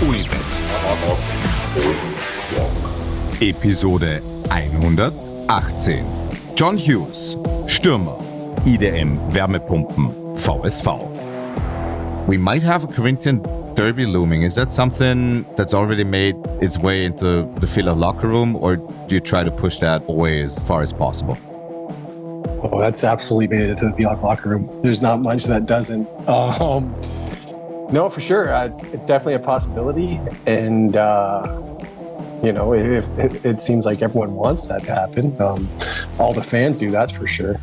Unibet. Episode 118. John Hughes, Stürmer, IDM Wärmepumpen, VSV. We might have a Corinthian derby looming. Is that something that's already made its way into the Villa locker room, or do you try to push that away as far as possible? Oh, that's absolutely made it into the Villa locker room. There's not much that doesn't. No, for sure. It's definitely a possibility. And, if it seems like everyone wants that to happen. All the fans do, that's for sure.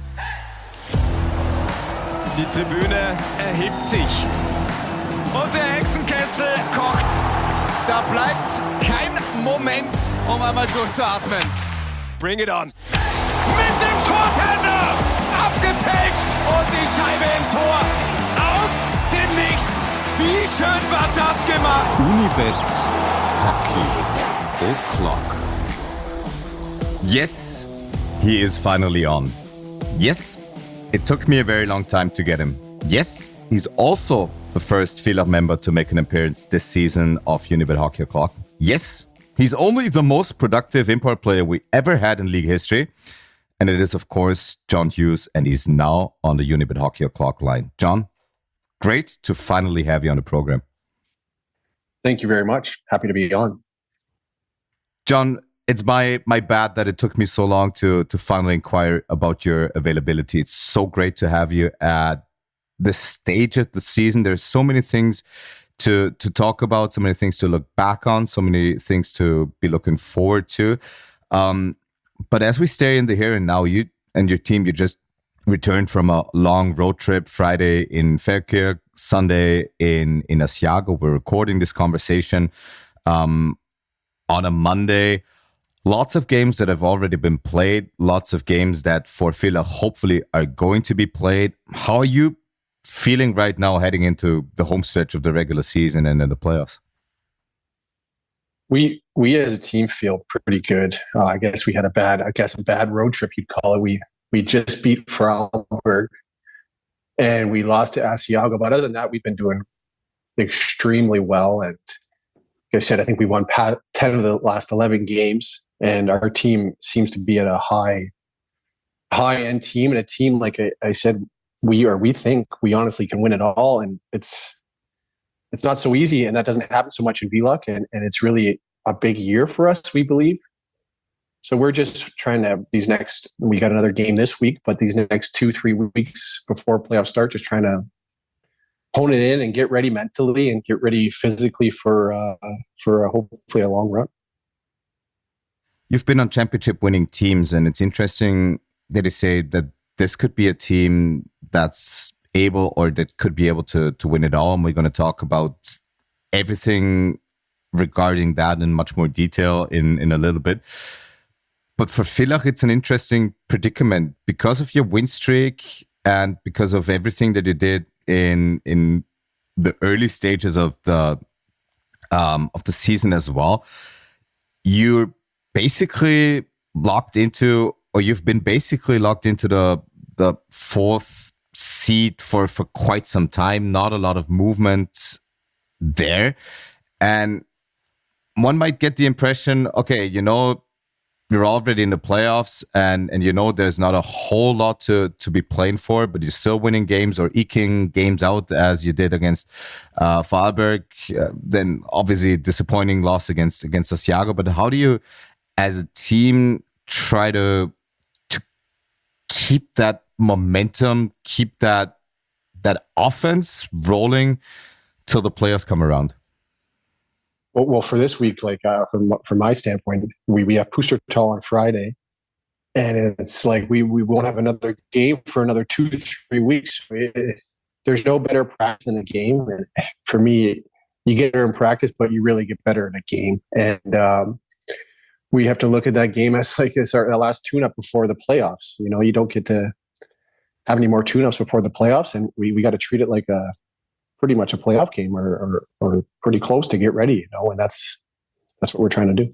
Die Tribüne erhebt sich. Und der Hexenkessel kocht. Da bleibt kein Moment, um einmal durchzuatmen. Bring it on. Mit dem Tortender. Abgefälscht. Und die Scheibe im Tor. Aus dem Nichts. Wie schön war das gemacht. Unibet Hockey O'Clock. Yes, he is finally on. Yes, it took me a very long time to get him. Yes, he's also the first Villa member to make an appearance this season of Unibet Hockey O'Clock. Yes, he's only the most productive import player we ever had in league history. And it is, of course, John Hughes, and he's now on the Unibet Hockey O'Clock line. John, great to finally have you on the program. Thank you very much. Happy to be on. John, it's my bad that it took me so long to finally inquire about your availability. It's so great to have you at this stage of the season. There's so many things to talk about, so many things to look back on, so many things to be looking forward to. But as we stay in the here and now, you and your team, you just returned from a long road trip. Friday in Feldkirch, Sunday in Asiago. We're recording this conversation on a Monday. Lots of games that have already been played. Lots of games that for Villa hopefully are going to be played. How are you feeling right now heading into the home stretch of the regular season and then the playoffs? We as a team feel pretty good. I guess we had a bad road trip, you'd call it. We just beat Vorarlberg and we lost to Asiago. But other than that, we've been doing extremely well. And like I said, I think we won 10 of the last 11 games. And our team seems to be at a high-end team. And a team, like I said, we think we honestly can win it all. And it's not so easy. And that doesn't happen so much in VLUK. And it's really a big year for us, we believe. So we're just trying to, we got another game this week, but these next 2-3 weeks before playoffs start, just trying to hone it in and get ready mentally and get ready physically for hopefully a long run. You've been on championship winning teams, and it's interesting that you say that this could be a team that's able or that could be able to win it all. And we're going to talk about everything regarding that in much more detail in a little bit. But for Villach, it's an interesting predicament because of your win streak and because of everything that you did in the early stages of the season as well. You're basically locked into, or you've been basically locked into the fourth seed for quite some time. Not a lot of movement there, and one might get the impression, okay, you're already in the playoffs and there's not a whole lot to be playing for, but you're still winning games or eking games out as you did against Vorarlberg. Then obviously disappointing loss against Asiago. But how do you, as a team, try to keep that momentum, keep that offense rolling till the playoffs come around? Well, for this week, from my standpoint, we have Pustertal on Friday, and it's like we won't have another game for another 2-3 weeks. There's no better practice than a game. And for me, you get better in practice, but you really get better in a game. And we have to look at that game as our last tune-up before the playoffs. You don't get to have any more tune-ups before the playoffs, and we got to treat it like pretty much a playoff game or pretty close to get ready, and that's what we're trying to do.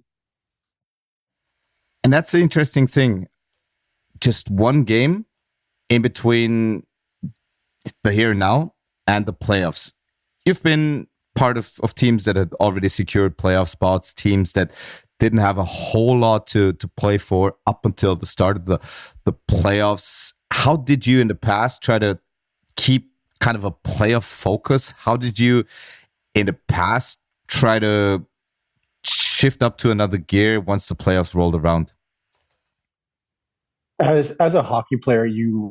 And that's the interesting thing. Just one game in between the here and now and the playoffs. You've been part of teams that had already secured playoff spots, teams that didn't have a whole lot to play for up until the start of the playoffs. How did you in the past try to keep kind of a playoff focus? How did you in the past try to shift up to another gear once the playoffs rolled around? As a hockey player,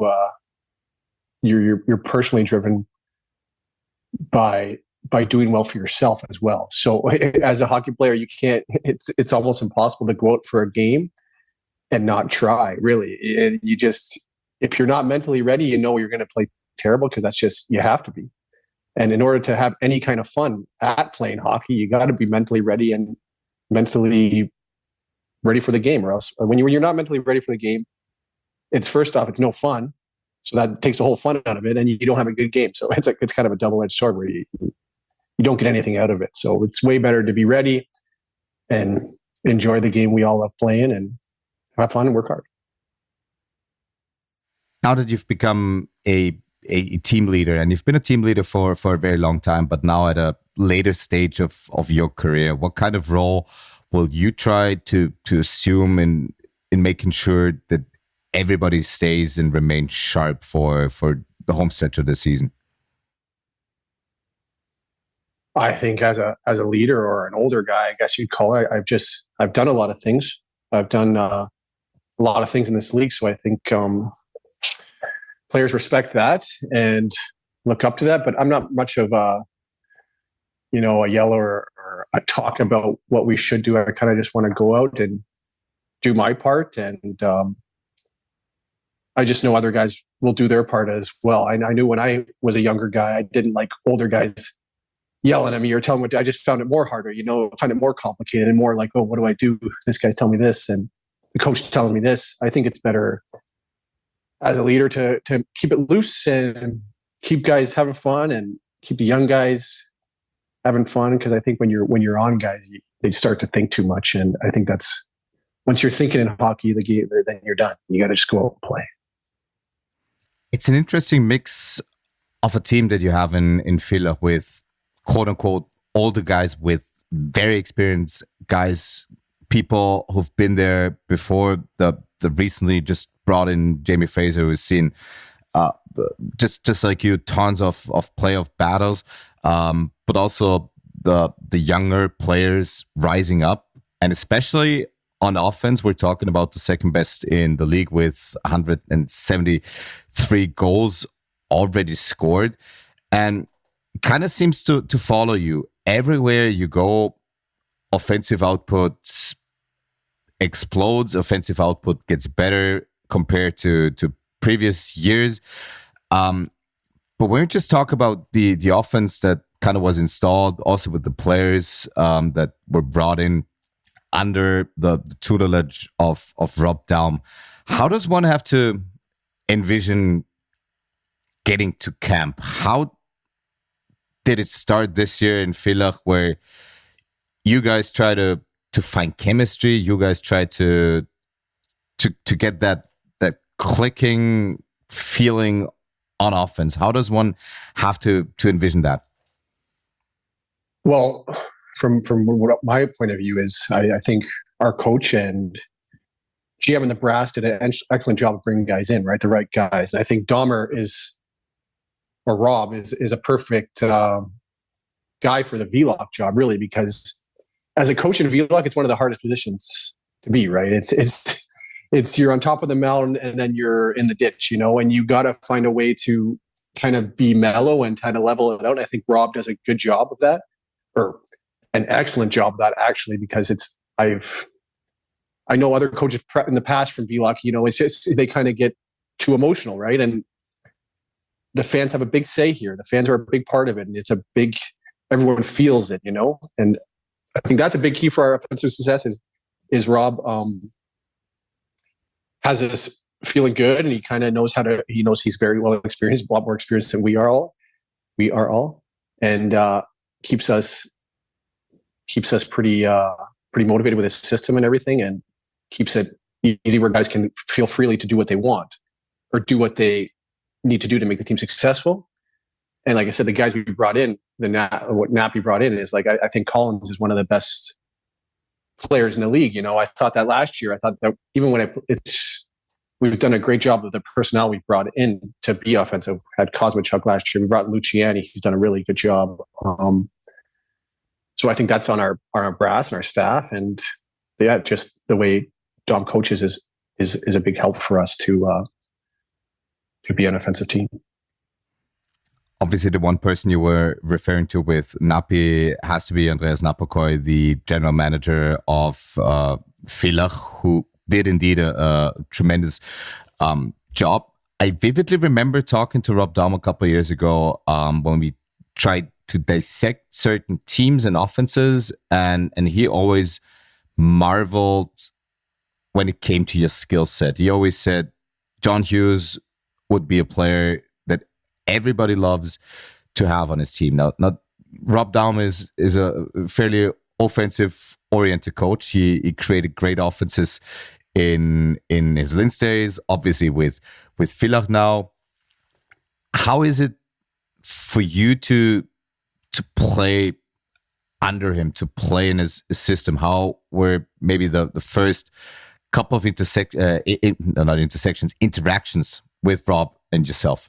you're personally driven by doing well for yourself as well. So as a hockey player, you can't, it's almost impossible to go out for a game and not try, really. You just, if you're not mentally ready, you know you're going to play terrible, because that's just, you have to be. And in order to have any kind of fun at playing hockey, you got to be mentally ready and mentally ready for the game, or else when you're not mentally ready for the game, it's first off, it's no fun. So that takes the whole fun out of it, and you don't have a good game. So it's kind of a double-edged sword where you don't get anything out of it. So it's way better to be ready and enjoy the game we all love playing and have fun and work hard. Now that you've become a team leader, and you've been a team leader for a very long time, but now at a later stage of your career, what kind of role will you try to assume in making sure that everybody stays and remains sharp for the home stretch of the season? I think as a leader or an older guy, I guess you'd call it, I've done a lot of things. I've done a lot of things in this league. So I think players respect that and look up to that. But I'm not much of a yeller or a talk about what we should do. I kind of just want to go out and do my part. And I just know other guys will do their part as well. I knew when I was a younger guy, I didn't like older guys yelling at me or telling me. I just found it more harder, find it more complicated and more like, oh, what do I do? This guy's telling me this and the coach is telling me this. I think it's better as a leader to keep it loose and keep guys having fun and keep the young guys having fun. Because I think when you're on guys, they start to think too much. And I think that's, once you're thinking in hockey, then you're done. You got to just go out and play. It's an interesting mix of a team that you have in Villach with quote unquote older guys, with very experienced guys, people who've been there before. The recently just brought in Jamie Fraser, who's seen just like you, tons of playoff battles, but also the younger players rising up, and especially on offense, we're talking about the second best in the league with 173 goals already scored, and kind of seems to follow you everywhere you go. Offensive output explodes. Offensive output gets better compared to previous years. But when we just talk about the offense that kind of was installed, also with the players that were brought in under the tutelage of Rob Daum, how does one have to envision getting to camp? How did it start this year in Villach, where you guys try to find chemistry, you guys try to get that clicking feeling on offense? How does one have to envision that? Well, from what my point of view is, I think our coach and GM and the brass did an excellent job of bringing guys in, right? The right guys. And I think Rob is a perfect guy for the Villach job, really, because as a coach in Villach, it's one of the hardest positions to be, right? It's you're on top of the mountain and then you're in the ditch, and you got to find a way to kind of be mellow and kind of level it out. And I think Rob does a good job of that, or an excellent job of that, actually, because I know other coaches in the past from Villach, it's just, they kind of get too emotional, right? And the fans have a big say here. The fans are a big part of it, and everyone feels it, and I think that's a big key for our offensive success is Rob has this feeling good, and he kind of knows he knows he's very well experienced, a lot more experienced than we are all, and keeps us pretty motivated with his system and everything, and keeps it easy where guys can feel freely to do what they want or do what they need to do to make the team successful. And like I said, the guys we brought in, what Nappy brought in is like, I think Collins is one of the best players in the league. I thought that last year. I thought that even when we've done a great job of the personnel we brought in to be offensive. Had Kosmachuk last year. We brought Luciani. He's done a really good job. So I think that's on our brass and our staff. And yeah, just the way Dom coaches is a big help for us to be an offensive team. Obviously, the one person you were referring to with Napi has to be Andreas Napokoy, the general manager of Villach, who did indeed a tremendous job. I vividly remember talking to Rob Daum a couple of years ago when we tried to dissect certain teams and offenses, and he always marveled when it came to your skill set. He always said John Hughes would be a player that everybody loves to have on his team. Now, Rob Daum is a fairly offensive-oriented coach. He created great offenses in his Linz days, obviously with Villach now. How is it for you to play under him, to play in his system? How were maybe the first couple of interactions with Rob and yourself?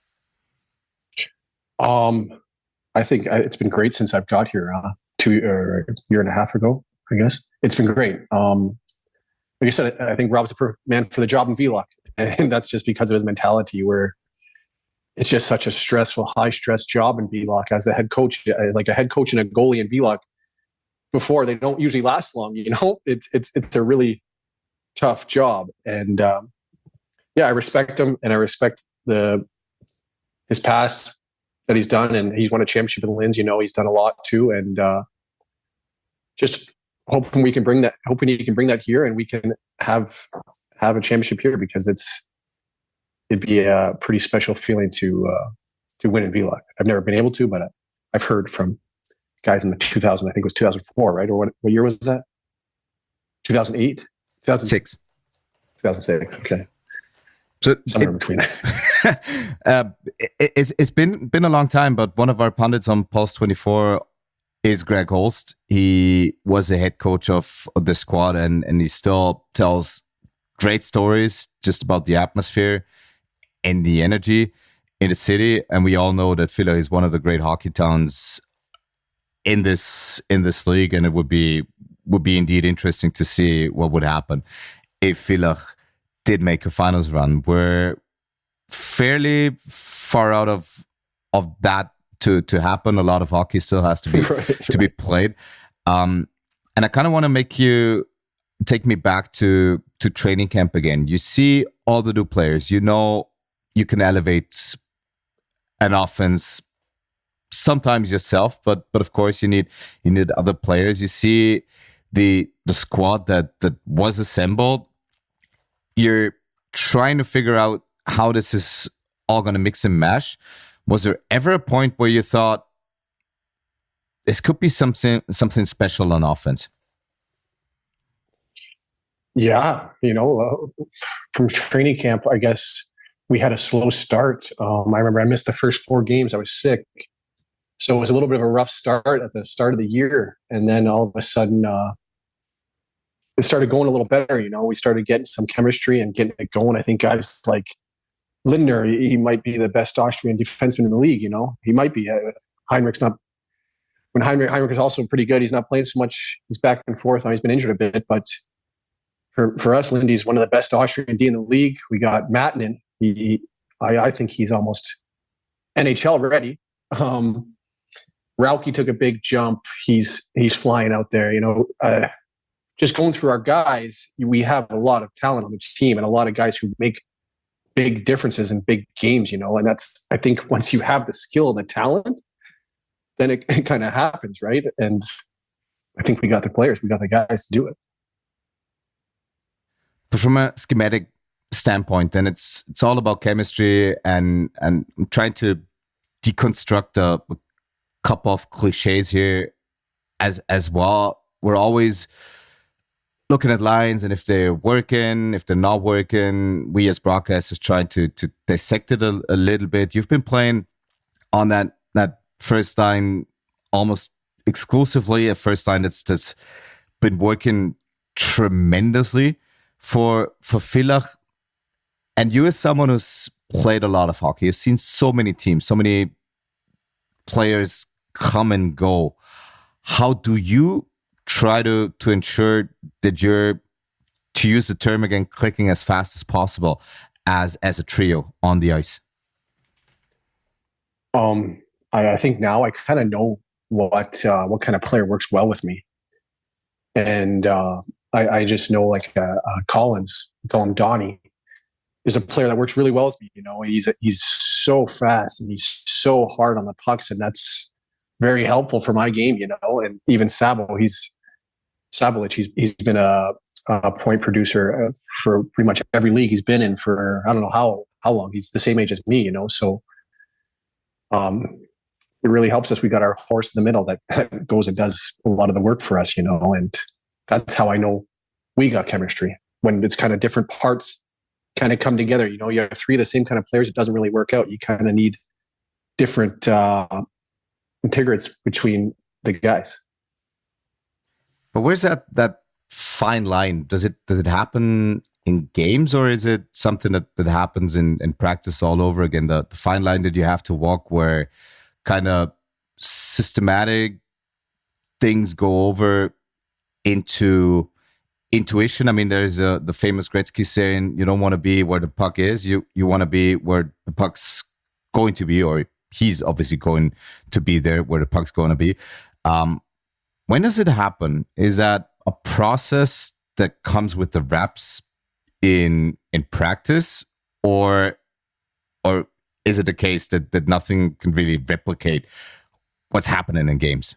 I think it's been great since I've got here, a year and a half ago, I guess. It's been great. Like I said, I think Rob's the perfect man for the job in Villach. And that's just because of his mentality, where it's just such a stressful, high-stress job in Villach as the head coach. Like a head coach and a goalie in Villach, before, they don't usually last long. It's a really tough job. And I respect him, and I respect his past that he's done, and he's won a championship in Linz. He's done a lot too, and just hoping he can bring that here, and we can have a championship here, because it'd be a pretty special feeling to win in Villach. I've never been able to, but I've heard from guys in the 2000, I think it was 2004, right? Or what year was that? 2008? 2006. 2006, okay. So somewhere in between. It's been a long time, but one of our pundits on Pulse 24 is Greg Holst. He was the head coach of the squad, and he still tells great stories just about the atmosphere and the energy in the city. And we all know that Villach is one of the great hockey towns in this league, and it would be indeed interesting to see what would happen if Villach did make a finals run. We're fairly far out of that to happen. A lot of hockey still has to be to be played. And I kind of want to make you take me back to training camp again. You see all the new players. You can elevate an offense sometimes yourself, but of course you need other players. You see the squad that was assembled. You're trying to figure out how this is all going to mix and mash. Was there ever a point where you thought this could be something special on offense? Yeah, from training camp, I guess we had a slow start. I remember I missed the first 4 games. I was sick. So it was a little bit of a rough start at the start of the year. And then all of a sudden, it started going a little better. We started getting some chemistry and getting it going. I think guys like Lindner, he might be the best Austrian defenseman in the league. He might be. Heinrich's not. When Heinrich is also pretty good. He's not playing so much. He's back and forth. He's been injured a bit, but for us, Lindy's one of the best Austrian D in the league. We got Mattinen. I think he's almost NHL ready. Rauki took a big jump. He's flying out there. Just going through our guys, we have a lot of talent on the team, and a lot of guys who make big differences in big games. And that's, I think, once you have the skill and the talent, then it kind of happens, right? And I think we got the players, we got the guys to do it. But from a schematic standpoint, then it's all about chemistry and trying to deconstruct a couple of cliches here as well. We're always looking at lines, and if they're working, if they're not working, we as broadcasters trying to dissect it a little bit. You've been playing on that first line almost exclusively, a first line that's been working tremendously for Villach. And you, as someone who's played a lot of hockey, you've seen so many teams, so many players come and go. How do you try to ensure that you're, to use the term again, clicking as fast as possible as a trio on the ice? I think now I kind of know what kind of player works well with me, and I just know like Collins, we call him Donnie, is a player that works really well with me. You know, he's so fast and he's so hard on the pucks, and that's very helpful for my game. You know, and even Sabelich, he's been a point producer for pretty much every league he's been in for I don't know how long. He's the same age as me, you know, so it really helps us. We got our horse in the middle that goes and does a lot of the work for us, you know, and that's how I know we got chemistry. When it's kind of different parts kind of come together, you know, you have three of the same kind of players, it doesn't really work out. You kind of need different integrants between the guys. But where's that fine line? Does it happen in games, or is it something that happens in practice all over again? The fine line that you have to walk where kind of systematic things go over into intuition. I mean, there's the famous Gretzky saying, you don't want to be where the puck is. You want to be where the puck's going to be, or he's obviously going to be there where the puck's going to be. When does it happen? Is that a process that comes with the reps in practice, or is it a case that nothing can really replicate what's happening in games?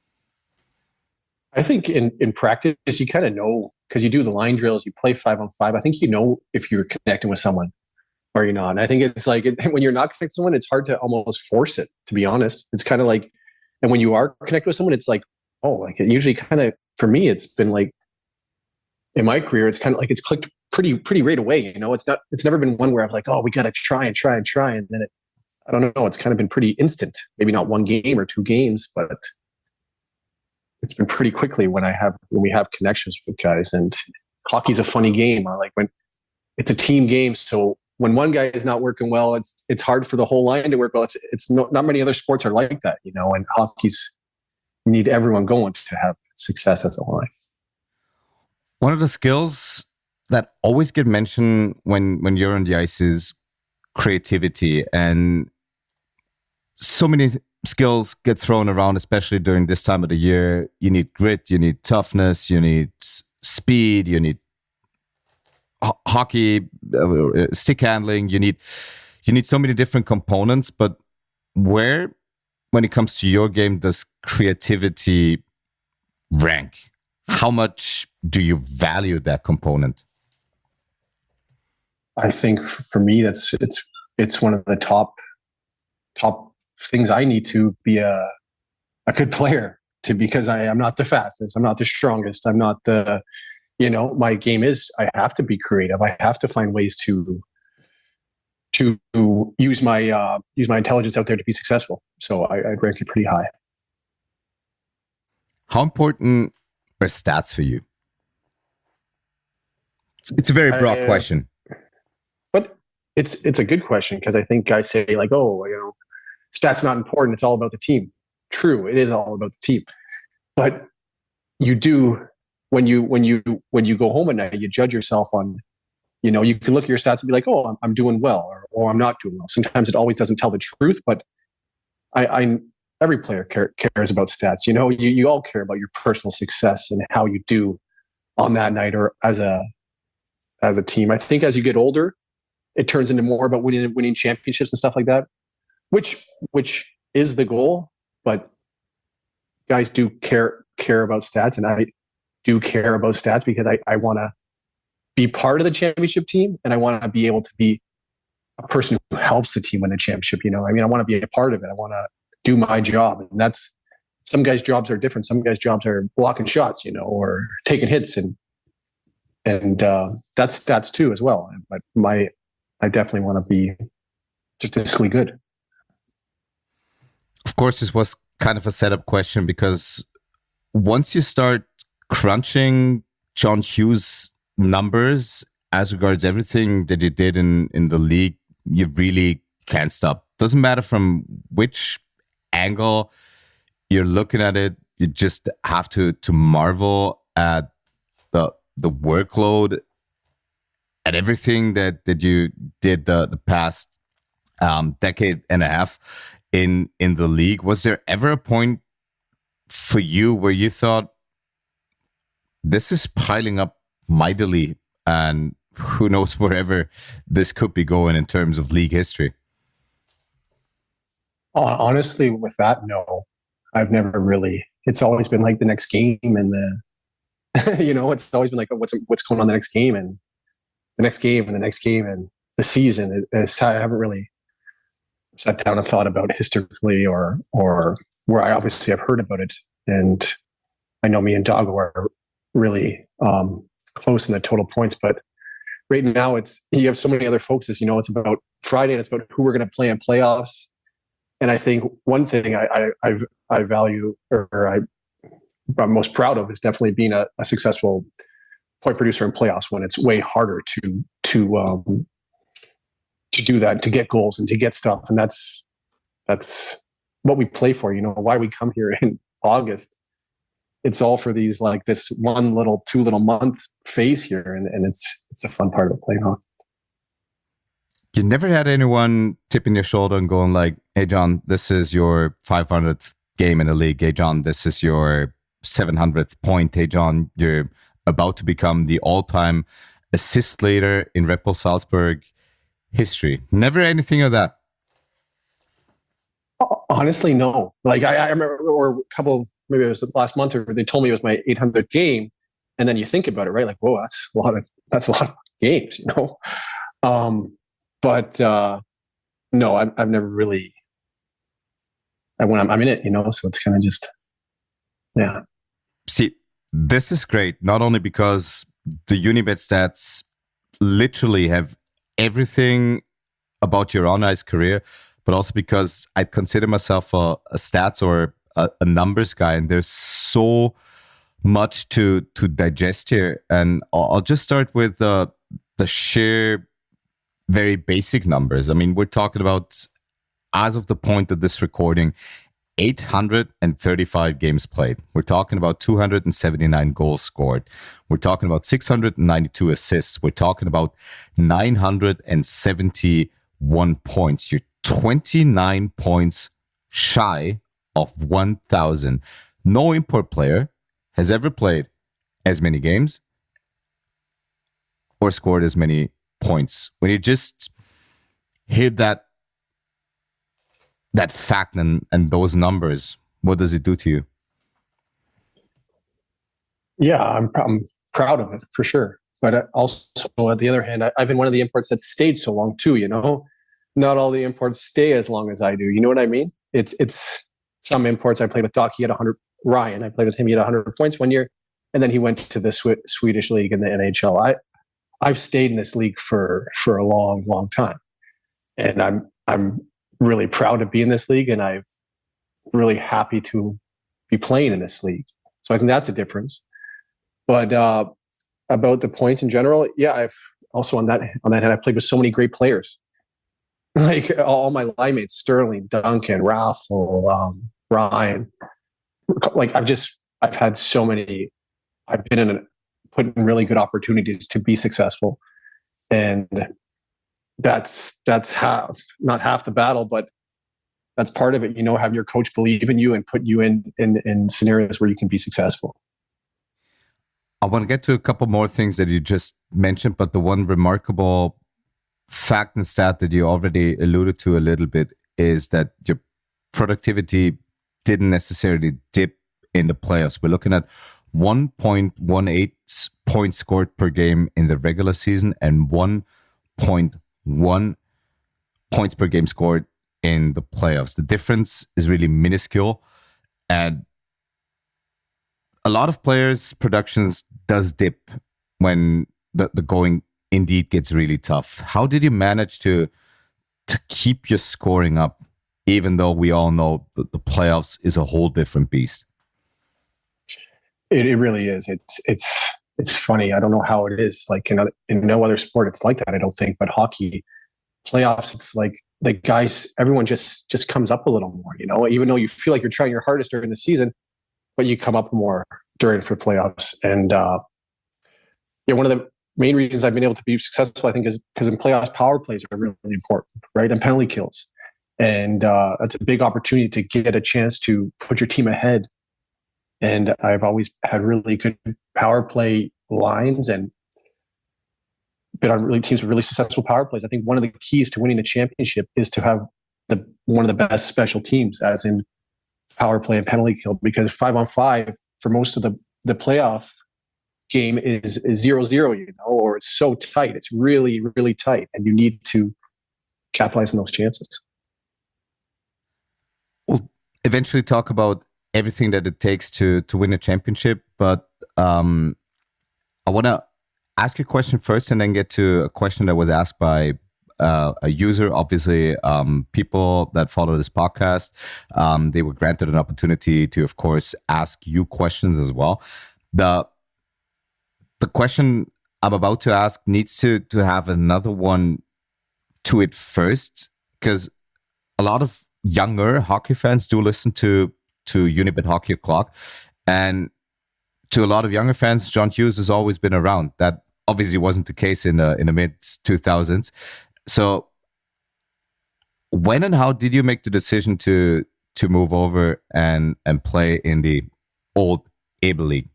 I think in practice, you kind of know, because you do the line drills, you play 5-on-5. I think you know if you're connecting with someone or you're not. And I think it's like when you're not connected to someone, it's hard to almost force it, to be honest. It's kind of like, and when you are connected with someone, it's like, oh, like it usually kind of, for me, it's been like, in my career, it's kind of like it's clicked pretty right away. You know, it's never been one where I'm like, oh, we got to try. And then I don't know, it's kind of been pretty instant. Maybe not one game or two games, but it's been pretty quickly when we have connections with guys. And hockey's a funny game. Like when it's a team game, so when one guy is not working well, it's hard for the whole line to work well. It's not many other sports are like that, you know. And hockey's, you need everyone going to have success as a line. One of the skills that always get mentioned when you're on the ice is creativity, and so many skills get thrown around, especially during this time of the year. You need grit, you need toughness, you need speed, you need hockey, stick handling. You need so many different components. But where, when it comes to your game, does creativity rank? How much do you value that component? I think for me, it's one of the top things I need to be a good player, because I'm not the fastest, I'm not the strongest, I'm not the, you know, my game is, I have to be creative. I have to find ways to use my intelligence out there to be successful. So I'd rank it pretty high. How important are stats for you? It's a very broad question. But it's a good question, because I think guys say like, oh, you know, stats not important. It's all about the team. True, it is all about the team. But you do, when you go home at night, you judge yourself on, you know, you can look at your stats and be like, oh, I'm doing well, or I'm not doing well. Sometimes it always doesn't tell the truth, but every player cares about stats. You know, you all care about your personal success and how you do on that night or as a team. I think as you get older, it turns into more about winning championships and stuff like that, which is the goal. But guys do care about stats, and I do care about stats because I want to be part of the championship team, and I want to be able to be a person who helps the team win the championship. You know, I mean, I want to be a part of it. I want to do my job, and that's, some guys' jobs are different. Some guys' jobs are blocking shots, you know, or taking hits, and that's stats too as well. But I definitely want to be statistically good. course, this was kind of a setup question because once you start crunching John Hughes numbers as regards everything that you did in the league, you really can't stop. Doesn't matter from which angle you're looking at it, you just have to marvel at the workload and everything that you did the past decade and a half in the league. Was there ever a point for you where you thought, this is piling up mightily and who knows wherever this could be going in terms of league history? Honestly, with that, no. I've never really. It's always been like the next game and the, it's always been like what's going on the next game and the next game and the next game and the season. I haven't really sat down and thought about historically or where I obviously have heard about it. And I know me and Dago are really close in the total points, but right now you have so many other focuses. It's about Friday and it's about who we're going to play in playoffs. And I think one thing I value or I'm most proud of is definitely being a successful point producer in playoffs when it's way harder to do that, to get goals and to get stuff. And that's what we play for. Why we come here in August. It's all for these like this 2 little month phase here, and it's a fun part of playing hockey. You never had anyone tipping your shoulder and going like, "Hey John, this is your 500th game in the league. Hey John, this is your 700th point. Hey John, you're about to become the all-time assist leader in Red Bull Salzburg history." Never anything of that? Honestly, no. Like I remember, or a couple, maybe it was last month, or they told me it was my 800th game, and then you think about it, right? Like, whoa, that's a lot of games, But no, I've never really. When I'm in it, so it's kind of just, yeah. See, this is great, not only because the Unibet stats literally have everything about your on-ice career, but also because I consider myself a stats or a numbers guy, and there's so much to digest here. And I'll just start with the sheer, very basic numbers. I mean, we're talking about, as of the point of this recording, 835 games played. We're talking about 279 goals scored. We're talking about 692 assists. We're talking about 971 points. You're 29 points shy of 1,000. No import player has ever played as many games or scored as many points. When you just hear that fact and those numbers, what does it do to you? Yeah, I'm proud of it for sure. But also, at the other hand, I've been one of the imports that stayed so long too. Not all the imports stay as long as I do. You know what I mean? It's some imports. I played with Doc. He had 100. Ryan, I played with him. He had 100 points one year, and then he went to the Swedish league and the NHL. I've stayed in this league for a long, long time, and I'm really proud to be in this league, and I'm really happy to be playing in this league. So I think that's a difference. But about the points in general, yeah, I've also on that hand, I played with so many great players, like all my line mates: Sterling, Duncan, Raffle, Ryan. Like I've had so many. I've been put in really good opportunities to be successful, and that's not half the battle, but that's part of it. Having your coach believe in you and put you in scenarios where you can be successful. I want to get to a couple more things that you just mentioned, but the one remarkable fact and stat that you already alluded to a little bit is that your productivity didn't necessarily dip in the playoffs. We're looking at 1.18 points scored per game in the regular season and 1.1 points per game scored in the playoffs. The difference is really minuscule, and a lot of players' productions does dip when the going indeed gets really tough. How did you manage to keep your scoring up even though we all know that the playoffs is a whole different beast. It really is. It's funny. I don't know how it is. Like in no other sport, it's like that. I don't think, but hockey playoffs, it's like the guys, everyone just comes up a little more. You know, even though you feel like you're trying your hardest during the season, but you come up more during for playoffs. And one of the main reasons I've been able to be successful, I think, is because in playoffs, power plays are really important, right? And penalty kills, and that's a big opportunity to get a chance to put your team ahead. And I've always had really good power play lines and been on really teams with really successful power plays. I think one of the keys to winning a championship is to have one of the best special teams, as in power play and penalty kill, because 5-on-5 for most of the playoff game is 0-0, you know, or it's so tight. It's really, really tight, and you need to capitalize on those chances. We'll eventually talk about everything that it takes to win a championship, but I want to ask you a question first and then get to a question that was asked by a user. Obviously, people that follow this podcast, they were granted an opportunity to, of course, ask you questions as well. The question I'm about to ask needs to have another one to it first, because a lot of younger hockey fans do listen to Unibet Hockey O'Clock, and to a lot of younger fans, John Hughes has always been around. That obviously wasn't the case in the mid 2000s. So, when and how did you make the decision to move over and play in the old Able League?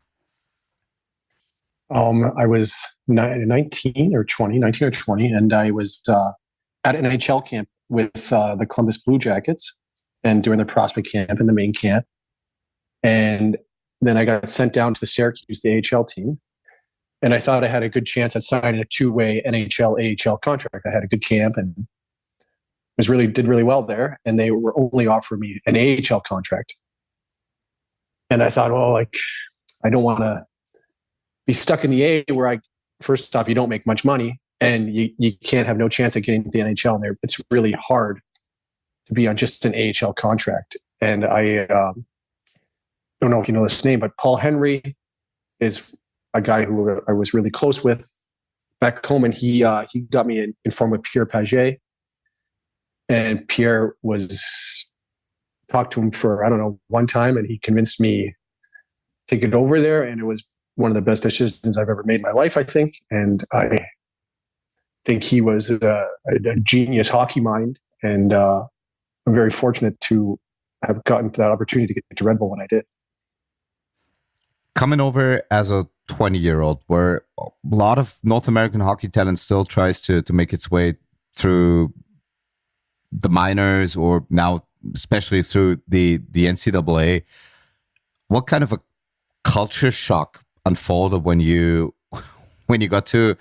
I was 19 or 20, and I was at an NHL camp with the Columbus Blue Jackets, and during the prospect camp and the main camp. And then I got sent down to Syracuse, the AHL team. And I thought I had a good chance at signing a two-way NHL-AHL contract. I had a good camp and did really well there. And they were only offering me an AHL contract. And I thought, well, like, I don't want to be stuck in the A where first off, you don't make much money and you can't have no chance of getting to the NHL. And it's really hard to be on just an AHL contract. And I don't know if you know this name, but Paul Henry is a guy who I was really close with back home, and he got me informed with Pierre Pagé. And Pierre talked to him for, I don't know, one time, and he convinced me to get over there. And it was one of the best decisions I've ever made in my life, I think. And I think he was a genius hockey mind, and I'm very fortunate to have gotten that opportunity to get to Red Bull when I did. Coming over as a 20-year-old, where a lot of North American hockey talent still tries to make its way through the minors, or now especially through the NCAA, what kind of a culture shock unfolded when you got to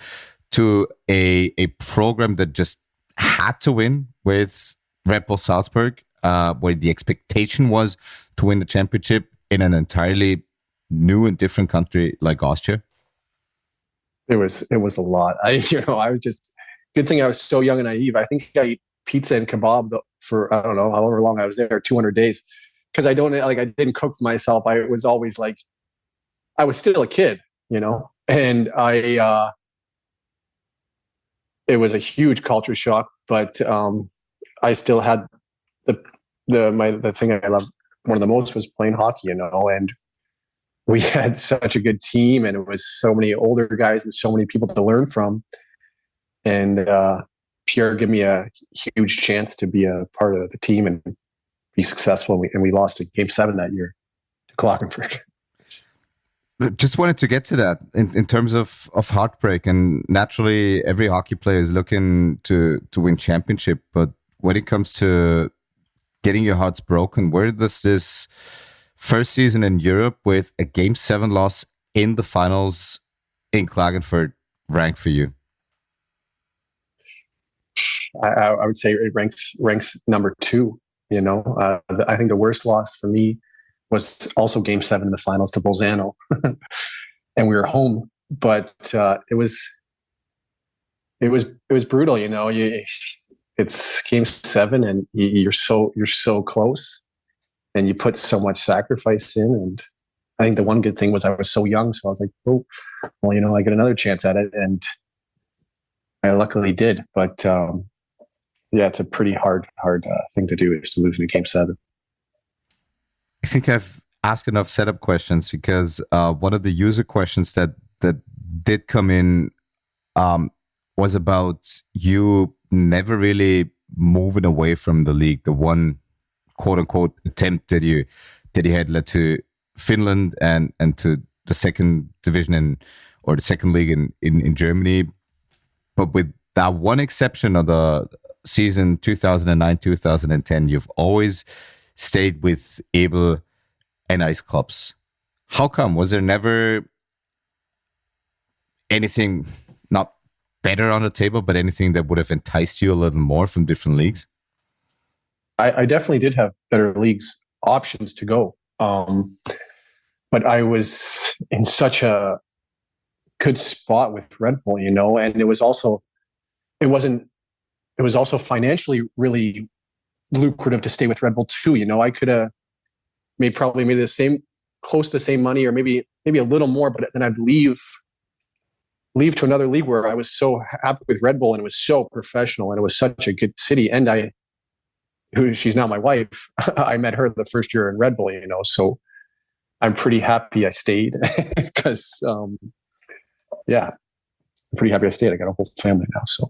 a program that just had to win with Red Bull Salzburg, where the expectation was to win the championship in an entirely new and different country like Austria? It was a lot. I was just, good thing I was so young and naive. I think I ate pizza and kebab for, I don't know, however long I was there, 200 days. Because I didn't cook for myself. I was always like, I was still a kid, you know, and it was a huge culture shock, but I still had the thing I loved one of the most was playing hockey, you know, and we had such a good team, and it was so many older guys and so many people to learn from. And Pierre gave me a huge chance to be a part of the team and be successful. And we lost Game 7 that year to Klagenfurt. Just wanted to get to that in terms of heartbreak, and naturally every hockey player is looking to win championship, but when it comes to getting your hearts broken, where does this first season in Europe with a Game 7 loss in the finals in Klagenfurt rank for you? I would say it ranks number 2. You know, I think the worst loss for me was also Game 7 in the finals to Bolzano, and we were home. But it was brutal. You know, it's game 7 and you're so close and you put so much sacrifice in. And I think the one good thing was I was so young. So I was like, oh, well, I get another chance at it. And I luckily did. But yeah, it's a pretty hard thing to do, is to lose in game 7. I think I've asked enough setup questions, because one of the user questions that did come in was about you never really moving away from the league. The one quote unquote attempt that you had led to Finland and to the second division or the second league in Germany. But with that one exception of the season 2009-2010, you've always stayed with Able and Ice clubs. How come? Was there never anything, not better on the table, but anything that would have enticed you a little more from different leagues? I definitely did have better leagues options to go. But I was in such a good spot with Red Bull, and it was also financially really lucrative to stay with Red Bull too. I could have probably made close to the same money, or maybe a little more, but then I'd leave to another league where I was so happy with Red Bull and it was so professional and it was such a good city. And she's now my wife, I met her the first year in Red Bull, so I'm pretty happy I stayed because, I'm pretty happy I stayed. I got a whole family now. So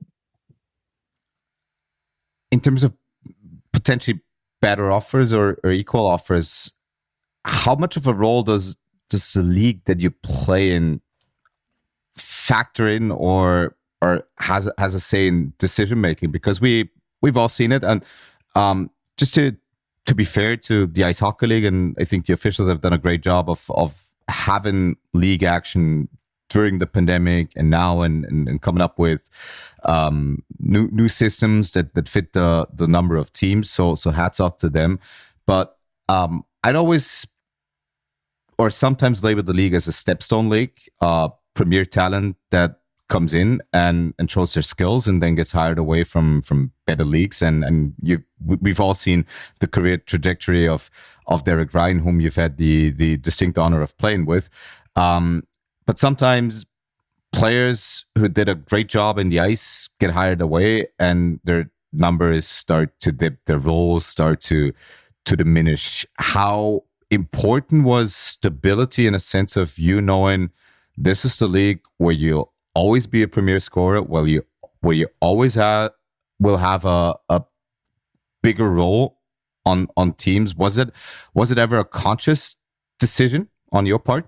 in terms of potentially better offers or equal offers, how much of a role does the league that you play in factor in or has a say in decision making? Because we've all seen it, and just to be fair to the Ice Hockey League, and I think the officials have done a great job of having league action during the pandemic and now and coming up with new systems that fit the number of teams. So hats off to them. But I'd always or sometimes label the league as a stepstone league, premier talent that comes in and shows their skills and then gets hired away from better leagues. And we've all seen the career trajectory of Derek Ryan, whom you've had the distinct honor of playing with. But sometimes players who did a great job in the ice get hired away and their numbers start to dip, their roles start to diminish. How important was stability in a sense of you knowing this is the league where you'll always be a premier scorer, where you always will have a bigger role on teams? Was it ever a conscious decision on your part?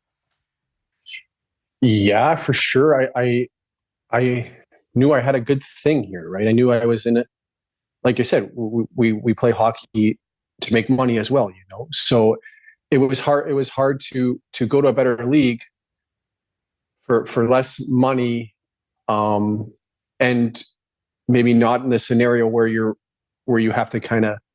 Yeah, for sure. I knew I had a good thing here, right? I knew I was in it. Like I said, we play hockey to make money as well, So it was hard. It was hard to go to a better league for less money, and maybe not in the scenario where you have to kind of.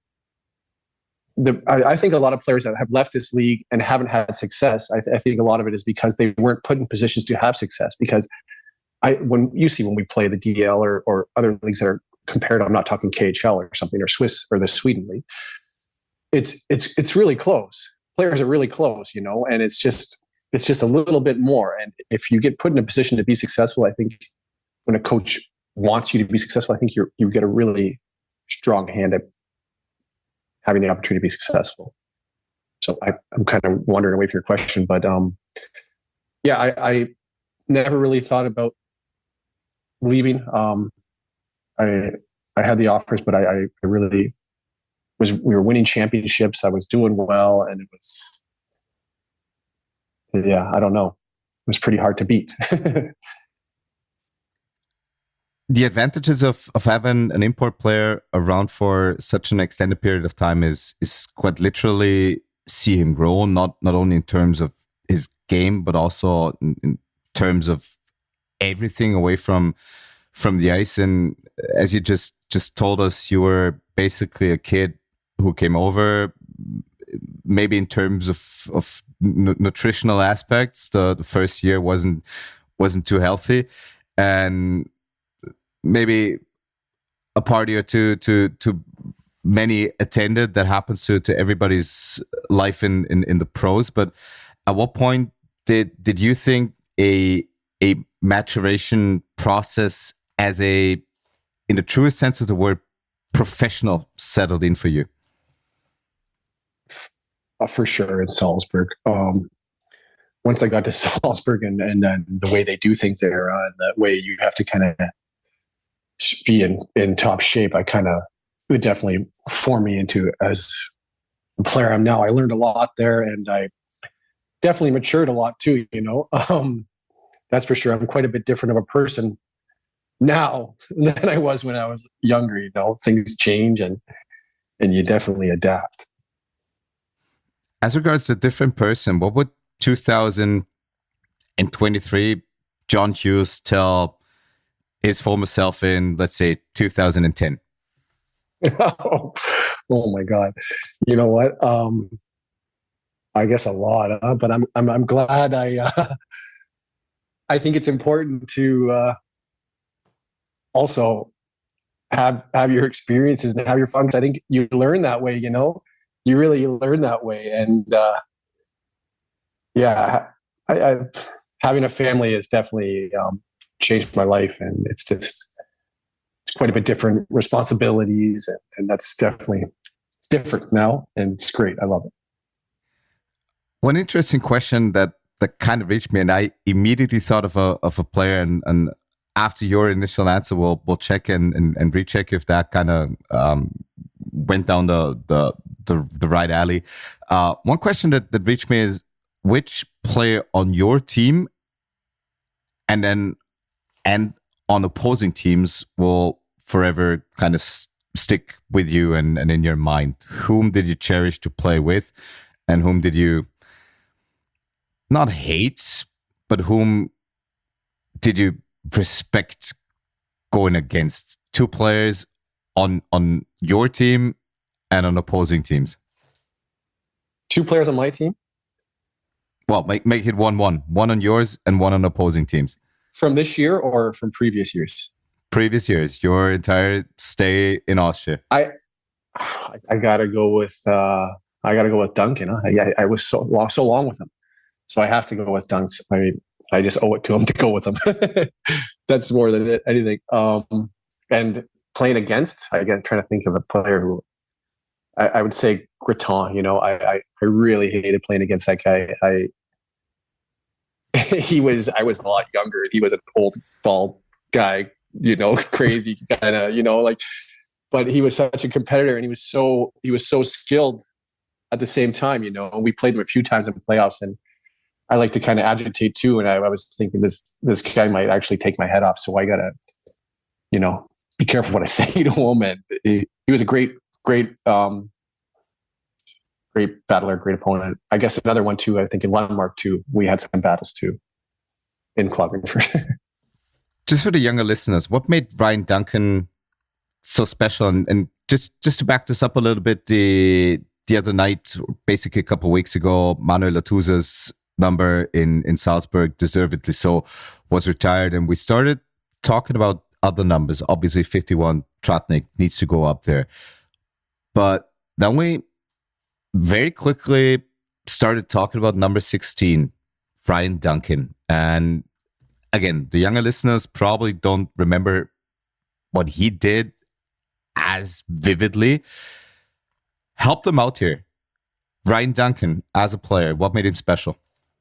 I think a lot of players that have left this league and haven't had success, I think a lot of it is because they weren't put in positions to have success. Because when we play the DL or other leagues that are compared, I'm not talking KHL or something, or Swiss or the Sweden league. It's really close. Players are really close, and it's just a little bit more. And if you get put in a position to be successful, I think when a coach wants you to be successful, I think you get a really strong hand at having the opportunity to be successful. So I'm kind of wandering away from your question, but I never really thought about leaving. I had the offers, but I really we were winning championships. I was doing well, and it was, I don't know. It was pretty hard to beat. The advantages of having an import player around for such an extended period of time is quite literally see him grow, not only in terms of his game, but also in terms of everything away from the ice. And as you just told us, you were basically a kid who came over, maybe in terms of nutritional aspects, the first year wasn't too healthy, and maybe a party or two to many attended. That happens to everybody's life in the pros. But at what point did you think a maturation process as in the truest sense of the word, professional settled in for you? For sure in Salzburg. Once I got to Salzburg and the way they do things there, and the way you have to kind of be in top shape, it definitely formed me into as the player I'm now. I learned a lot there, and I definitely matured a lot too. That's for sure. I'm quite a bit different of a person now than I was when I was younger. Things change, and you definitely adapt. As regards to different person, what would 2023 John Hughes tell his former self in, let's say, 2010? Oh my God! You know what? I guess a lot, but I'm glad. I think it's important to also have your experiences and have your fun. I think you learn that way. You really learn that way, and having a family has definitely changed my life, and it's quite a bit different responsibilities, and that's definitely different now, and it's great. I love it. One interesting question that kind of reached me, and I immediately thought of a player, and after your initial answer, we'll check and recheck if that kind of went down the right alley. One question that reached me is, which player on your team and on opposing teams will forever kind of stick with you and in your mind? Whom did you cherish to play with, and whom did you not hate, but whom did you respect going against? Two players on your team and on opposing teams. Two players on my team? Well, make it 1-1. One on yours and one on opposing teams. From this year or from previous years? Previous years, your entire stay in Austria. I gotta go with Duncan. Huh? I was so long with him, so I have to go with Duncan. I just owe it to him to go with him. That's more than anything. And playing against, again, trying to think of a player who I would say Greton. I really hated playing against that guy. I was a lot younger. He was an old bald guy, crazy kind of, but he was such a competitor, and he was so skilled at the same time. We played him a few times in playoffs, and I like to kind of agitate too. And I was thinking this guy might actually take my head off, so I gotta, be careful what I say to him. And he was a great battler, great opponent. I guess another one too. I think in Landmark too, we had some battles too in Klagenfurt. Just for the younger listeners, what made Ryan Duncan so special? And just to back this up a little bit, the other night, basically a couple of weeks ago, Manuel Latuza's number in Salzburg, deservedly so, was retired, and we started talking about other numbers. Obviously 51, Tratnik needs to go up there, but then we very quickly started talking about number 16, Ryan Duncan. And again, the younger listeners probably don't remember what he did as vividly. Help them out here. Ryan Duncan as a player, what made him special?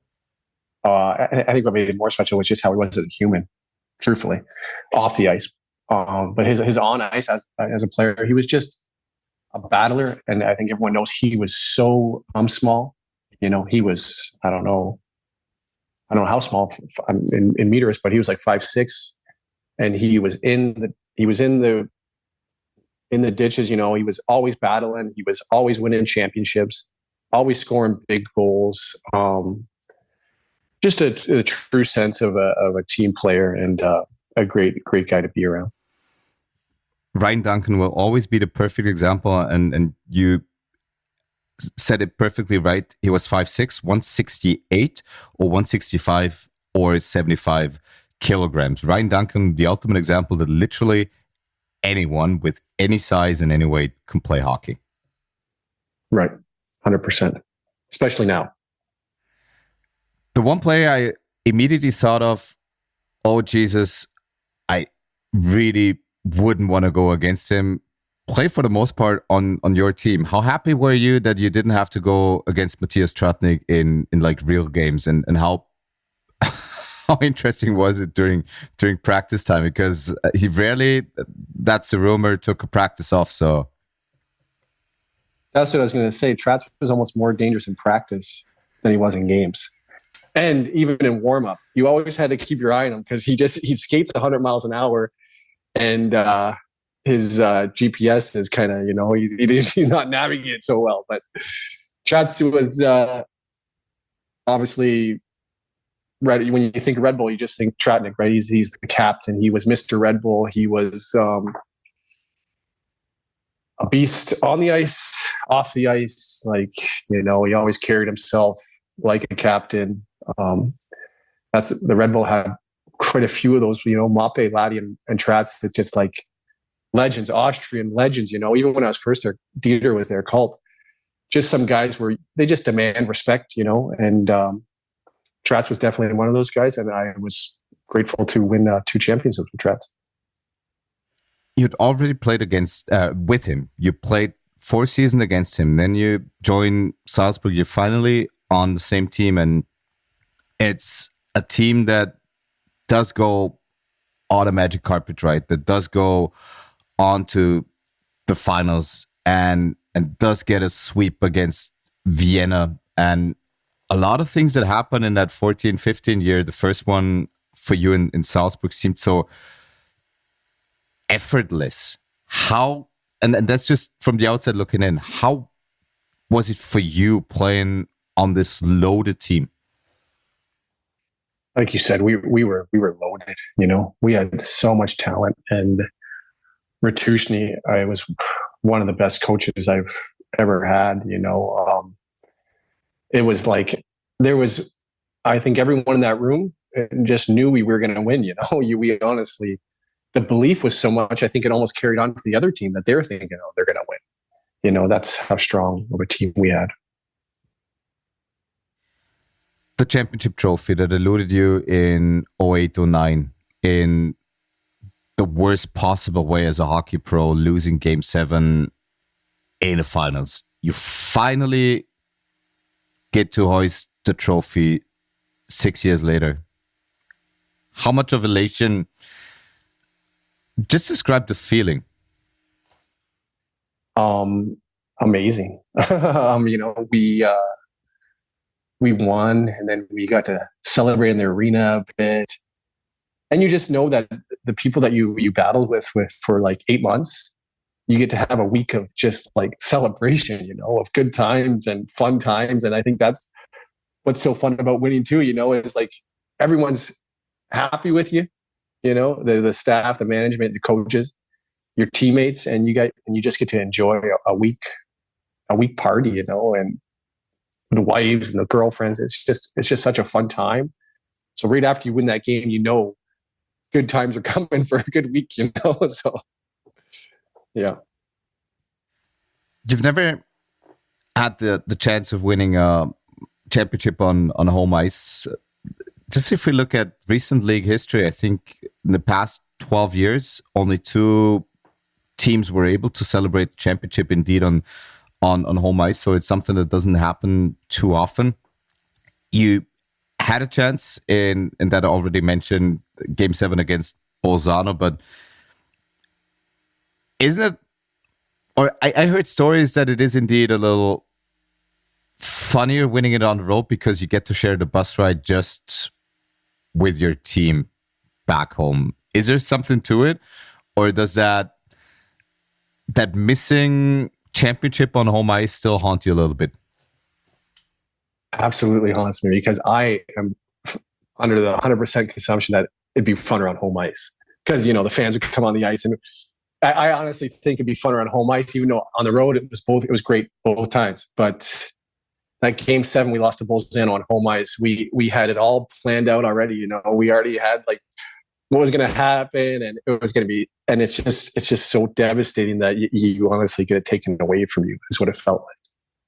I think what made him more special was just how he was as a human, truthfully, off the ice. But his on ice as a player, he was just a battler. And I think everyone knows he was so small. He was, I don't know how small in meters, but he was like 5'6", and he was in the ditches. He was always battling. He was always winning championships, always scoring big goals. Just a true sense of a team player, and a great guy to be around. Ryan Duncan will always be the perfect example, and you said it perfectly right. He was 5'6", 168 or 165 or 75 kilograms. Ryan Duncan, the ultimate example that literally anyone with any size and any weight can play hockey. Right. 100%. Especially now. The one player I immediately thought of, oh Jesus, I really wouldn't want to go against him. Play for the most part on your team. How happy were you that you didn't have to go against Matthias Tratnik in like real games, and how how interesting was it during practice time? Because he rarely, that's the rumor, took a practice off. So that's what I was going to say. Trats was almost more dangerous in practice than he was in games. And even in warm-up, you always had to keep your eye on him because he skates 100 miles an hour, and his GPS is kind of, he's not navigating it so well. But Trats was obviously, when you think Red Bull, you just think Tratnik, right? He's the captain. He was Mr. Red Bull. He was a beast on the ice, off the ice. He always carried himself like a captain. That's the Red Bull had quite a few of those, Mape, Laddie, and Trats. It's just like legends, Austrian legends, even when I was first there, Dieter was there, Cult. Just some guys where they just demand respect, and Trats was definitely one of those guys, and I was grateful to win 2 championships with Trats. You'd already played with him. You played 4 seasons against him. Then you joined Salzburg. You're finally on the same team, and it's a team that does go on a magic carpet, right? That does go on to the finals and does get a sweep against Vienna. And a lot of things that happened in that 14-15 year, the first one for you in Salzburg, seemed so effortless. How, and that's just from the outside looking in, how was it for you playing on this loaded team? Like you said, we were loaded. We had so much talent, and Ratushny, I was one of the best coaches I've ever had. It was like I think everyone in that room just knew we were going to win. We honestly, the belief was so much. I think it almost carried on to the other team that they were thinking, oh, they're going to win. That's how strong of a team we had. The championship trophy that eluded you in 08-09 in the worst possible way as a hockey pro, losing Game 7 in the finals. You finally get to hoist the trophy 6 years later. How much of elation? Just describe the feeling. Amazing. We won, and then we got to celebrate in the arena a bit. And you just know that the people that you battled with for like 8 months, you get to have a week of just like celebration, of good times and fun times. And I think that's what's so fun about winning too, is like everyone's happy with you, the staff, the management, the coaches, your teammates, and you just get to enjoy a week party, and the wives and the girlfriends. It's just such a fun time. So right after you win that game, good times are coming for a good week, So yeah. You've never had the chance of winning a championship on home ice. Just if we look at recent league history, I think in the past 12 years, only 2 teams were able to celebrate the championship indeed on home ice. So it's something that doesn't happen too often. You had a chance in that I already mentioned Game 7 against Bolzano, but isn't it, or I heard stories that it is indeed a little funnier winning it on the road because you get to share the bus ride just with your team back home. Is there something to it, or does that missing championship on home ice still haunt you a little bit? Absolutely haunts me, because I am under the 100% assumption that it'd be funner on home ice, because the fans would come on the ice, and I honestly think it'd be funner on home ice, even though on the road it was great both times. But that Game 7 we lost to Bolzano on home ice, we had it all planned out already. We already had what was going to happen, and it was going to be, and it's just so devastating that you honestly get it taken away from you, is what it felt like.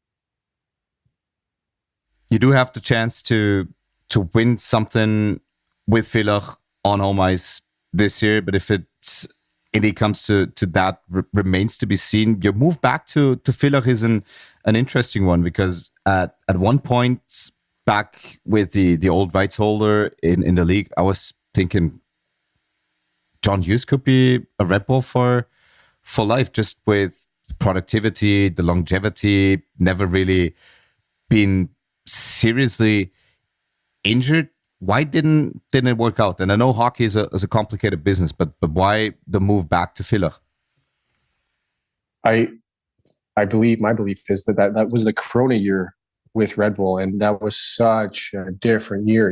You do have the chance to win something with Villach on home ice this year, but if it comes to that, remains to be seen. Your move back to Villach is an interesting one, because at one point back with the old rights holder in the league, I was thinking John Hughes could be a Red Bull for life, just with productivity, the longevity, never really been seriously injured. Why didn't it work out? And I know hockey is a complicated business, but why the move back to Villach? I believe, my belief is that was the Corona year with Red Bull, and that was such a different year.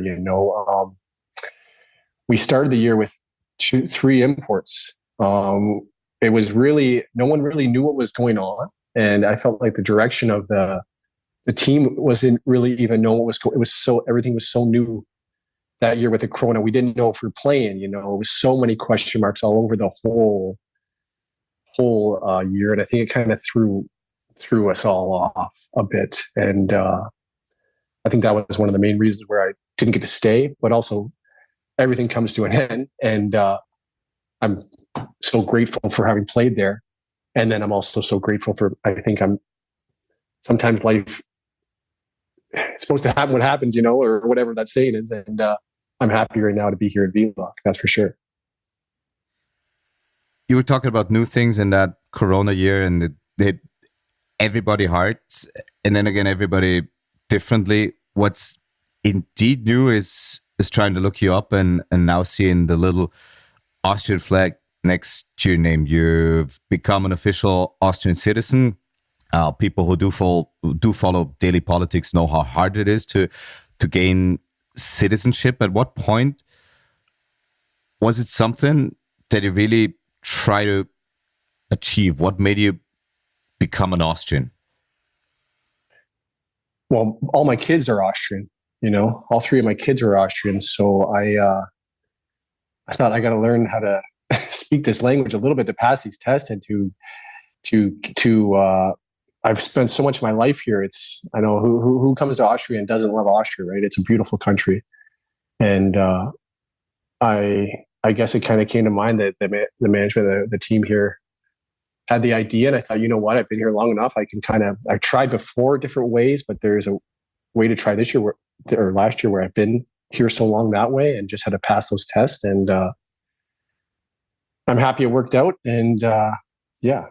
We started the year with 3 imports. It was really, no one really knew what was going on, and I felt like the direction of the team wasn't really even know what was going. It was everything was so new that year with the Corona. We didn't know if we were playing. It was so many question marks all over the whole year, and I think it kind of threw us all off a bit. And I think that was one of the main reasons where I didn't get to stay. But also, everything comes to an end, and I'm so grateful for having played there. And then I'm also so grateful for, I think sometimes life, it's supposed to happen what happens, or whatever that saying is. And I'm happy right now to be here at Villach, that's for sure. You were talking about new things in that Corona year, and it hit everybody hard, and then again, everybody differently. What's indeed new is trying to look you up and now seeing the little Austrian flag next to your name. You've become an official Austrian citizen. People who do follow daily politics know how hard it is to gain citizenship. At what point was it something that you really try to achieve? What made you become an Austrian? Well, all my kids are Austrian. All 3 of my kids are Austrian. So I thought I got to learn how to speak this language a little bit to pass these tests, and to I've spent so much of my life here. I know who comes to Austria and doesn't love Austria, right? It's a beautiful country. And I guess it kind of came to mind that the management, the team here had the idea. And I thought, you know what, I've been here long enough. I've tried before different ways, but there's a way to try this year or last year where I've been here so long that way and just had to pass those tests. And I'm happy it worked out. And yeah.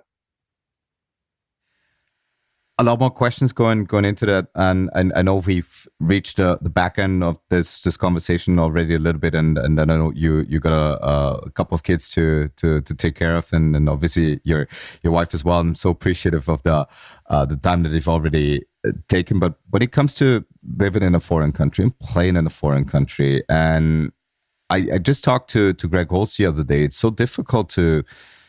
A lot more questions going into that, and I know we've reached the back end of this conversation already a little bit, and I know you got a couple of kids to take care of, and obviously your wife as well. I'm so appreciative of the time that you've already taken. But when it comes to living in a foreign country and playing in a foreign country, and I just talked to Greg Holst the other day, it's so difficult to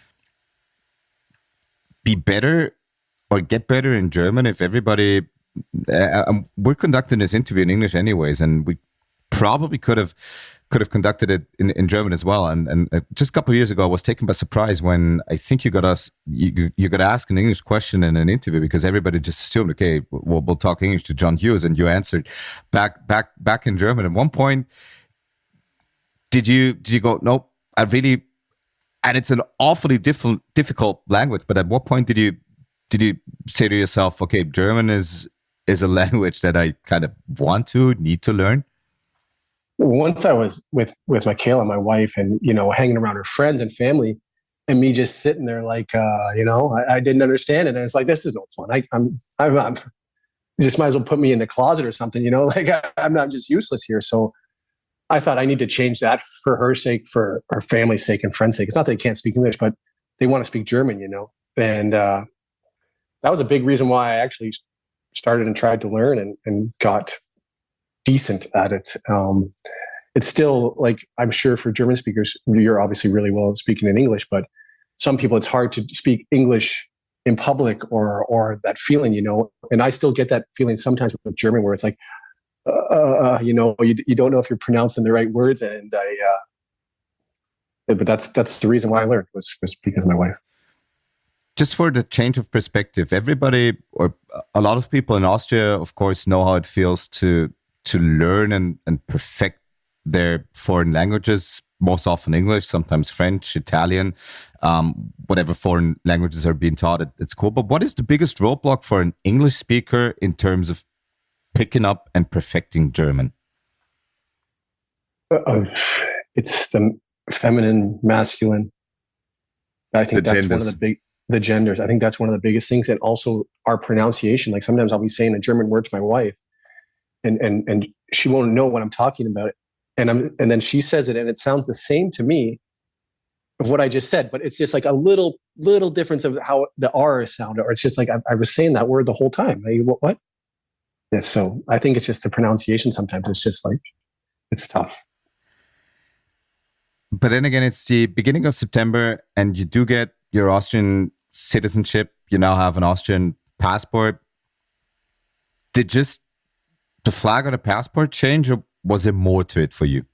be better or get better in German if everybody... we're conducting this interview in English anyways, and we probably could have conducted it in German as well. And just a couple of years ago, I was taken by surprise when I think you got asked an English question in an interview, because everybody just assumed, okay, we'll talk English to John Hughes, and you answered back in German. At one point, did you go, nope, I really... And it's an awfully difficult language, but at what point did you say to yourself, okay, German is a language that I kind of need to learn? Once I was with Michaela, my wife, and hanging around her friends and family, and me just sitting there like I didn't understand it, and it's like, this is no fun. I'm just might as well put me in the closet or something, like I'm not just useless here. So I thought I need to change that for her sake, for her family's sake and friends' sake. It's not that they can't speak English, but they want to speak German, and that was a big reason why I actually started and tried to learn and got decent at it. It's still, like, I'm sure for German speakers, you're obviously really well at speaking in English, but some people, it's hard to speak English in public or that feeling, and I still get that feeling sometimes with German where it's like, you don't know if you're pronouncing the right words. And But that's the reason why I learned was because of my wife. Just for the change of perspective, everybody or a lot of people in Austria, of course, know how it feels to learn and perfect their foreign languages, most often English, sometimes French, Italian, whatever foreign languages are being taught at school. But what is the biggest roadblock for an English speaker in terms of picking up and perfecting German? It's the feminine, masculine. I think that's one of the genders. I think that's one of the biggest things. And also our pronunciation. Like sometimes I'll be saying a German word to my wife and she won't know what I'm talking about. And then she says it and it sounds the same to me of what I just said, but it's just like a little difference of how the R is sounded, or it's just like I was saying that word the whole time. Like, what? Yeah, so I think it's just the pronunciation sometimes. It's just like, it's tough. But then again, it's the beginning of September and you do get your Austrian citizenship. You now have an Austrian passport. Did just the flag on the passport change, or was there more to it for you?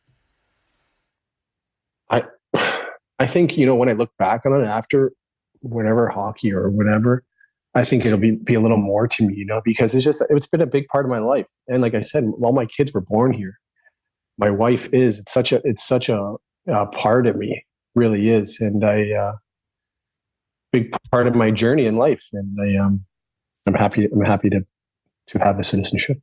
I think, when I look back on it after whatever hockey or whatever, I think it'll be a little more to me, because it's been a big part of my life. And like I said, all my kids were born here. My wife it's such a part of me, really is. And big part of my journey in life. And I'm happy to have the citizenship.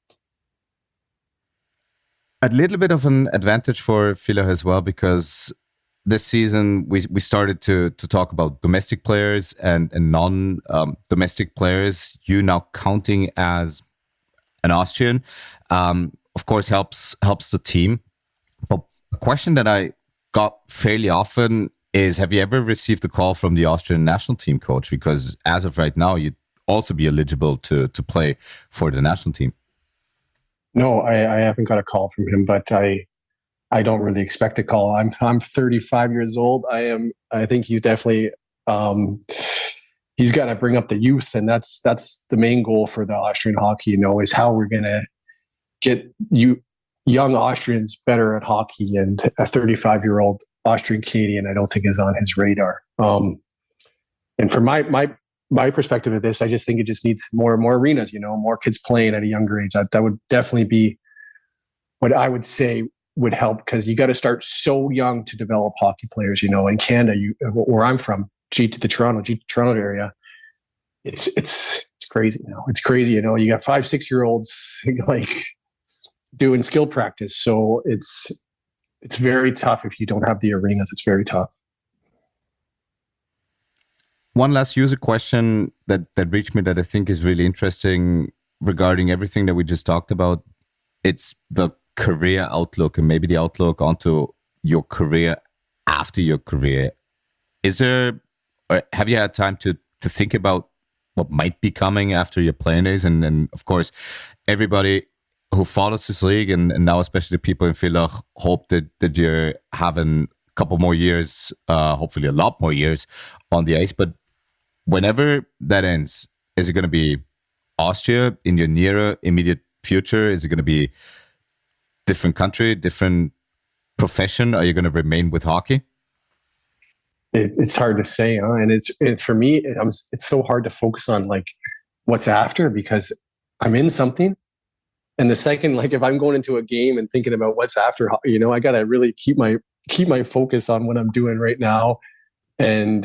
A little bit of an advantage for Villach as well, because this season we started to talk about domestic players and non-domestic players. You now counting as an Austrian, of course, helps the team. But a question that I got fairly often is, have you ever received a call from the Austrian national team coach? Because as of right now, you'd also be eligible to play for the national team. No, I haven't got a call from him, but I don't really expect a call. I'm 35 years old. I think he's definitely he's got to bring up the youth, and that's the main goal for the Austrian hockey. Is how we're going to get young Austrians better at hockey. And a 35-year-old Austrian Canadian, I don't think is on his radar. And from my perspective of this, I just think it just needs more and more arenas. More kids playing at a younger age. That would definitely be what I would say would help, because you got to start so young to develop hockey players. In Canada, where I'm from, the Toronto area, it's crazy now. It's crazy. You got 5-6-year-olds like doing skill practice. So it's very tough if you don't have the arenas. It's very tough. One last user question that reached me that I think is really interesting regarding everything that we just talked about. It's the career outlook, and maybe the outlook onto your career after your career. Or have you had time to think about what might be coming after your playing days? And of course, everybody who follows this league, and now especially people in Villach, hope that you're having a couple more years, hopefully a lot more years on the ice. But whenever that ends, is it going to be Austria in your nearer immediate future? Is it going to be different country, different profession? Are you going to remain with hockey? It's hard to say, huh? And it's for me, it's so hard to focus on like what's after, because I'm in something. And the second, like if I'm going into a game and thinking about what's after, I got to really keep my focus on what I'm doing right now. And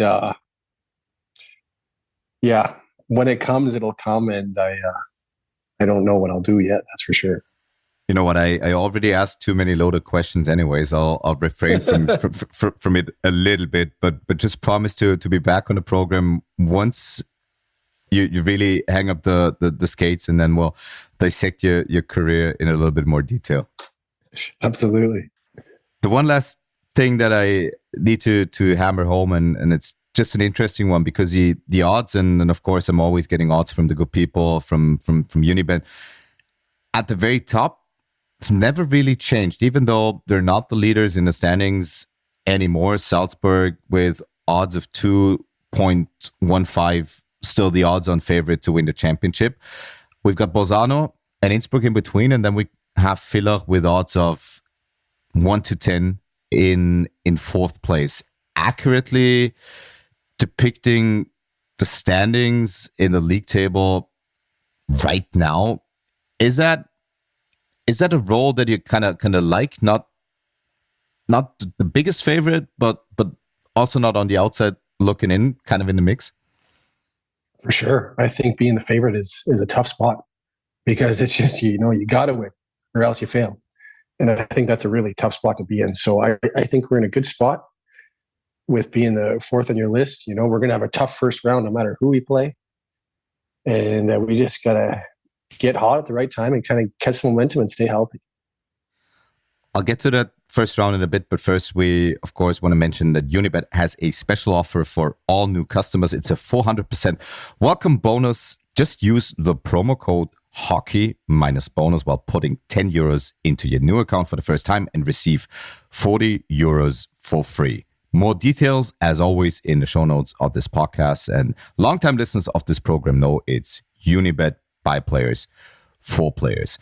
yeah, when it comes, it'll come. And I don't know what I'll do yet. That's for sure. You know what? I already asked too many loaded questions anyways. I'll refrain from it a little bit, but just promise to be back on the program once you really hang up the skates, and then we'll dissect your career in a little bit more detail. Absolutely. The one last thing that I need to hammer home, and it's just an interesting one, because the odds, and of course I'm always getting odds from the good people from Unibet, at the very top, it's never really changed, even though they're not the leaders in the standings anymore. Salzburg with odds of 2.15, still the odds-on favorite to win the championship. We've got Bolzano and Innsbruck in between, and then we have Villach with odds of 1-10 in fourth place, accurately depicting the standings in the league table right now. Is that a role that you kind of like? Not the biggest favorite, but also not on the outside looking in, kind of in the mix? For sure. I think being the favorite is a tough spot because it's just, you got to win or else you fail. And I think that's a really tough spot to be in. So I think we're in a good spot with being the fourth on your list. We're going to have a tough first round no matter who we play. And we just got to get hot at the right time and kind of catch some momentum and stay healthy. I'll get to that first round in a bit, but first we, of course, want to mention that Unibet has a special offer for all new customers. It's a 400% welcome bonus. Just use the promo code hockey minus bonus while putting 10 euros into your new account for the first time and receive 40 euros for free. More details, as always, in the show notes of this podcast. And longtime listeners of this program know it's Unibet by players for players.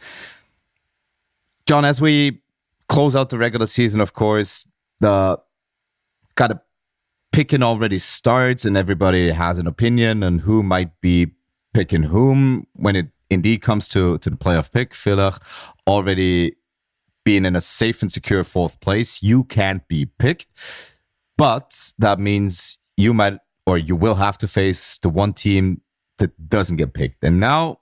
John, as we close out the regular season, of course, the kind of picking already starts and everybody has an opinion on who might be picking whom. When it indeed comes to the playoff pick, Villach already being in a safe and secure fourth place, you can't be picked. But that means you might, or you will have to face the one team that doesn't get picked. And now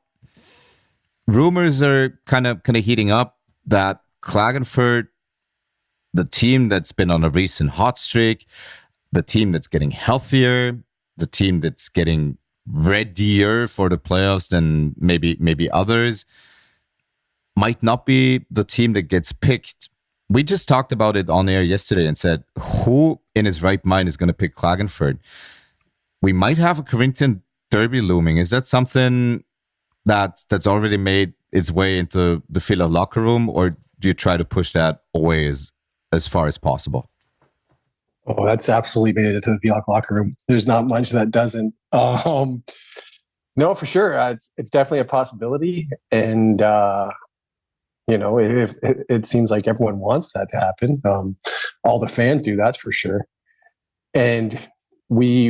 rumors are kind of heating up that Klagenfurt, the team that's been on a recent hot streak, the team that's getting healthier, the team that's getting readier for the playoffs than maybe others, might not be the team that gets picked. We just talked about it on air yesterday and said, who in his right mind is going to pick Klagenfurt? We might have a Corinthian derby looming. Is that something that's already made its way into the Villach locker room, or do you try to push that away as far as possible? Oh, that's absolutely made it to the Villach locker room. There's not much that doesn't. No, for sure. It's definitely a possibility. And, if it seems like everyone wants that to happen. All the fans do, that's for sure. And we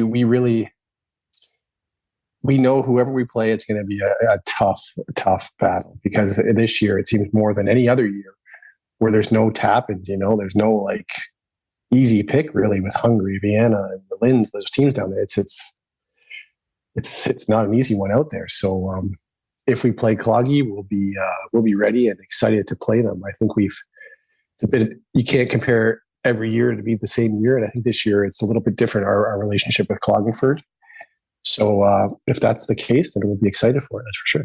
know whoever we play, it's going to be a tough battle, because this year it seems more than any other year where there's no tap-ins, there's no like easy pick really with Hungary, Vienna, and the Linz, those teams down there. It's not an easy one out there. So if we play Klagi, we'll be ready and excited to play them. I think you can't compare every year to be the same year, and I think this year it's a little bit different, our relationship with Klagenfurt. So if that's the case, then we'll be excited for it, that's for sure.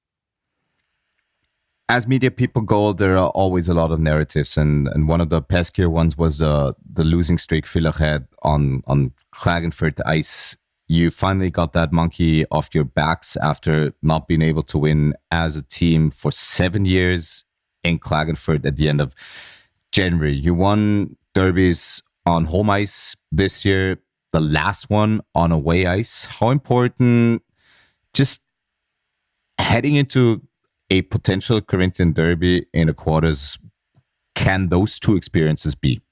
As media people go, there are always a lot of narratives, and one of the peskier ones was the losing streak Villach had on Klagenfurt ice. You finally got that monkey off your backs after not being able to win as a team for 7 years in Klagenfurt at the end of January. You won derbies on home ice this year, the last one on away ice. How important, just heading into a potential Corinthian derby in the quarters, can those two experiences be?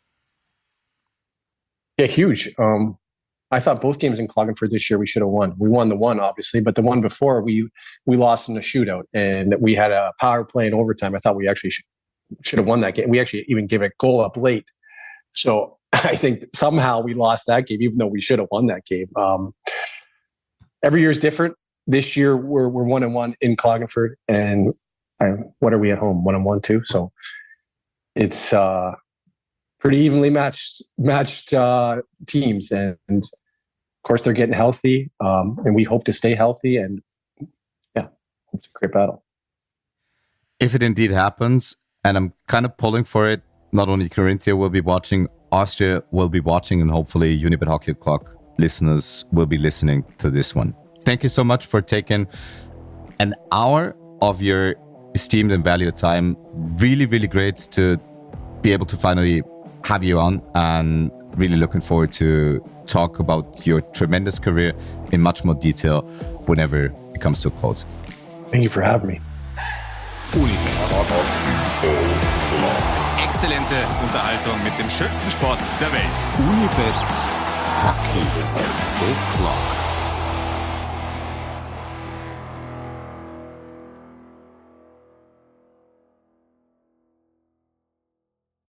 Yeah, huge. I thought both games in Klagenfurt this year we should have won. We won the one, obviously, but the one before we lost in a shootout, and we had a power play in overtime. I thought we actually should have won that game. We actually even gave a goal up late. So I think somehow we lost that game, even though we should have won that game. Every year is different. This year we're 1-1 in Klagenfurt, and what are we at home? 1-1 too. So it's pretty evenly matched teams, and of course they're getting healthy, and we hope to stay healthy. And yeah, it's a great battle. If it indeed happens, and I'm kind of pulling for it, not only Carinthia will be watching, Austria will be watching, and hopefully Unibet Hockey O'Clock listeners will be listening to this one. Thank you so much for taking an hour of your esteemed and valued time. Really, really great to be able to finally have you on, and really looking forward to talk about your tremendous career in much more detail whenever it comes to a close. Thank you for having me. Unibet. exzellente Unterhaltung mit dem schönsten Sport der Welt. Unibet Hockey. Big Clock.